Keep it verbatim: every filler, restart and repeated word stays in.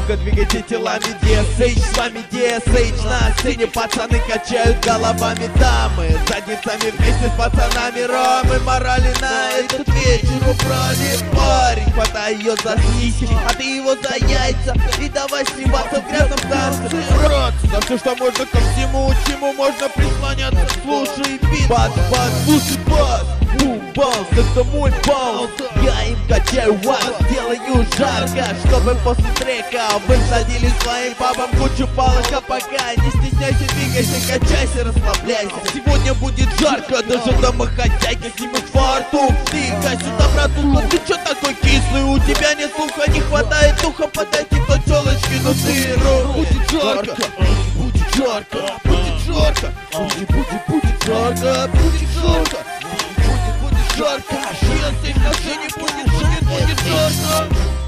Ну-ка двигайте телами, ди эс эйч, с вами ди эс эйч. На сцене пацаны качают головами дамы, задницами вместе с пацанами ромы. Морали на этот вечер убрали. Парень, хватай ее за сиськи, а ты его за яйца, и давай сливаться в грязном танце. Рот, за все, что можно, ко всему, чему можно прислоняться. Слушай бит, бат, бат, слушай бас. Бум, баунс, это мой баунс. Я им качаю вас, делаю жарко, чтобы после трека вы всадили своим бабам кучу палок. А пока не стесняйся, двигайся, качайся, расслабляйся. Сегодня будет жарко, даже домохозяйки снимут фартук. Ты-ка сюда, братуха, ты чё такой кислый? У тебя нет слуха, не хватает духа, подойти к той тёлочке. Ну ты, рок, будет жарко, будет жарко, будет жарко, будет, будет, будет жарко, будет жарко. Жарко, если на сцене будет, будет, будет жарко.